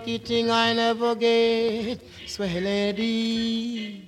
lucky thing I never get. Swear lady.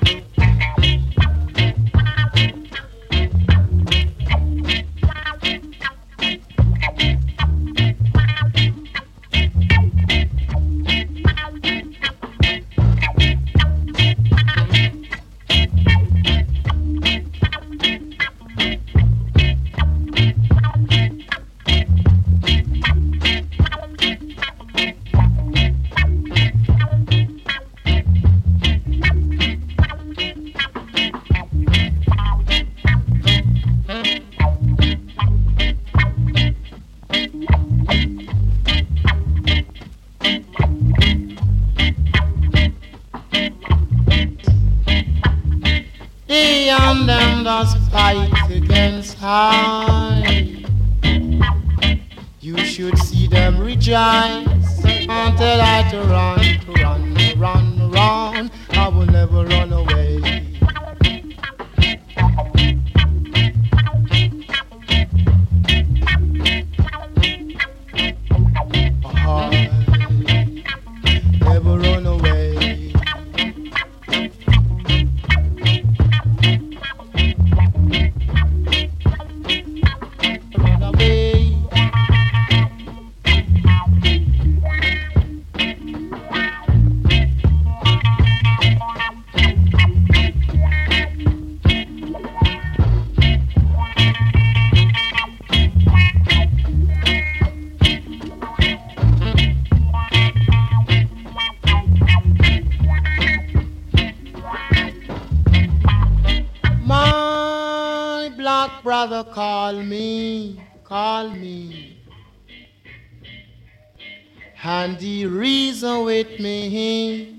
And them does fight against I. You should see them rejoice until I to run. I will never run away. I never run away. My black brother call me, and he reason with me.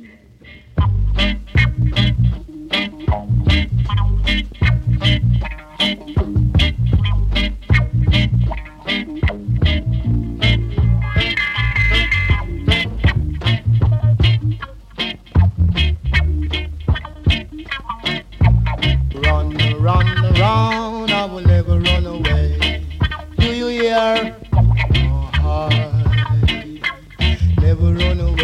Run around, I will never run away. Do you hear? I never run away.